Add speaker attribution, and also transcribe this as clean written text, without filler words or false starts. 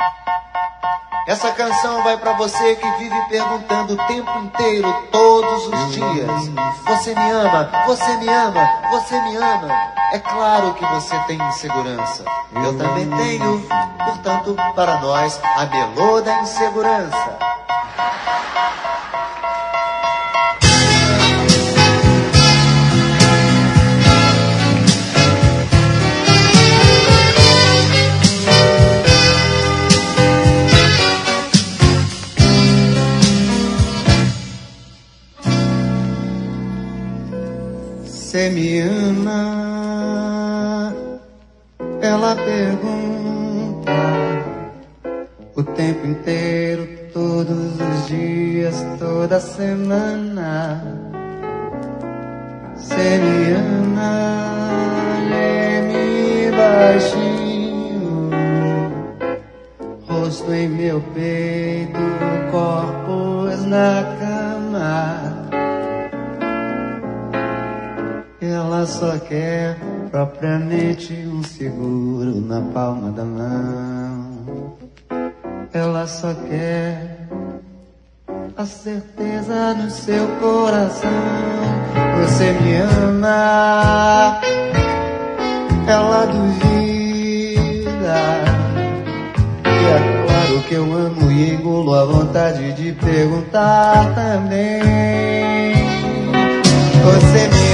Speaker 1: Essa canção vai pra você que vive perguntando o tempo inteiro, todos os dias: você me ama, você me ama, você me ama. É claro que você tem insegurança. Eu também tenho, portanto, para nós, a melô da insegurança. Você me ama? Ela pergunta o tempo inteiro, todos os dias, toda semana. Você me ama? Geme baixinho, rosto em meu peito, corpos na cama. Ela só quer propriamente um seguro na palma da mão. Ela só quer a certeza no seu coração. Você me ama? Ela duvida. E é claro que eu amo e engulo a vontade de perguntar também. Você me